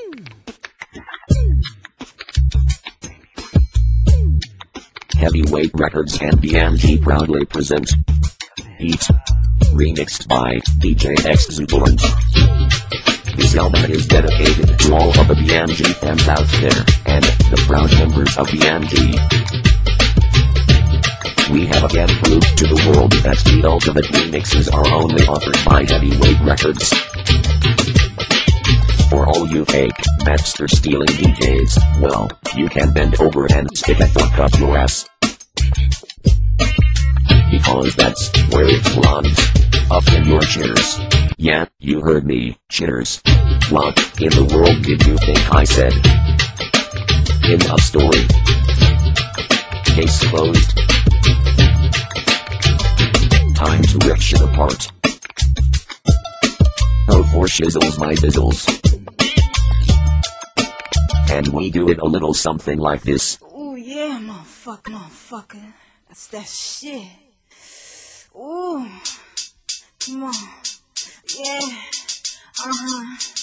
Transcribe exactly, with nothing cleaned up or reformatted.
Heavyweight Records and B M G proudly present Heat, remixed by D J Exuberant. This album is dedicated to all of the B M G fans out there, and the proud members of B M G. We have again proved to the world that the ultimate remixes are only offered by Heavyweight Records. For all you fake, master stealing D Js, well, you can bend over and stick a fork up your ass. Because that's where it belongs. Up in your chairs. Yeah, you heard me, cheers. What in the world did you think I said? In a story. Case closed. Time to rip shit apart. Oh, for shizzles my bizzles. And we do it a little something like this. Ooh, yeah, motherfucker, motherfucker. That's that shit. Ooh, come on. Yeah, uh-huh.